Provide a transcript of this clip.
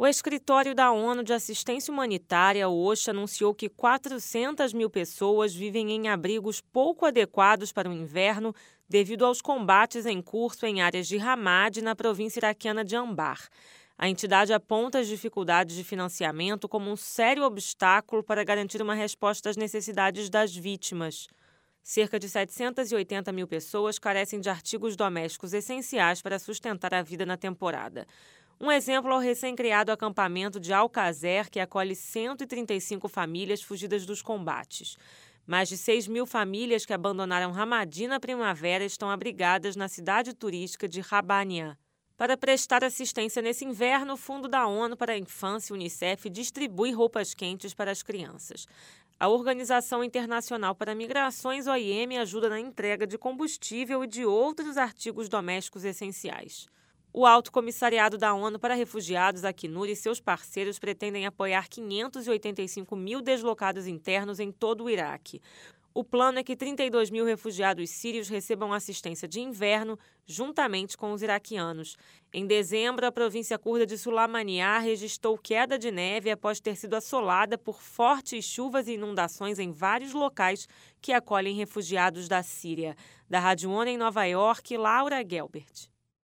O Escritório da ONU de Assistência Humanitária, o OCHA, anunciou que 400 mil pessoas vivem em abrigos pouco adequados para o inverno devido aos combates em curso em áreas de Ramadi, na província iraquiana de Anbar. A entidade aponta as dificuldades de financiamento como um sério obstáculo para garantir uma resposta às necessidades das vítimas. Cerca de 780 mil pessoas carecem de artigos domésticos essenciais para sustentar a vida na temporada. Um exemplo é o recém-criado acampamento de Al-Qazer, que acolhe 135 famílias fugidas dos combates. Mais de 6 mil famílias que abandonaram Ramadi na primavera estão abrigadas na cidade turística de Rabanian. Para prestar assistência nesse inverno, o Fundo da ONU para a Infância, Unicef, distribui roupas quentes para as crianças. A Organização Internacional para Migrações, OIM, ajuda na entrega de combustível e de outros artigos domésticos essenciais. O Alto Comissariado da ONU para Refugiados, Acnur, e seus parceiros pretendem apoiar 585 mil deslocados internos em todo o Iraque. O plano é que 32 mil refugiados sírios recebam assistência de inverno, juntamente com os iraquianos. Em dezembro, a província curda de Sulaymaniyah registrou queda de neve após ter sido assolada por fortes chuvas e inundações em vários locais que acolhem refugiados da Síria. Da Rádio ONU em Nova York, Laura Gelbert.